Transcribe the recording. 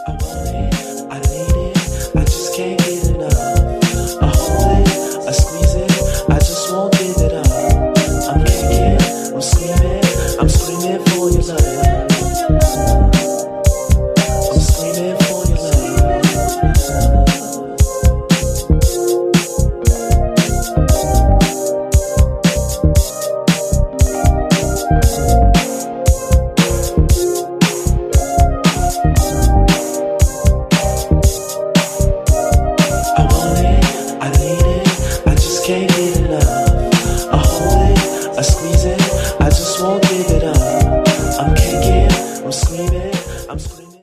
I want it, I need it, I just can't get enough. I hold it, I squeeze it, I just won't give it up. I'm kicking, I'm screaming for your love.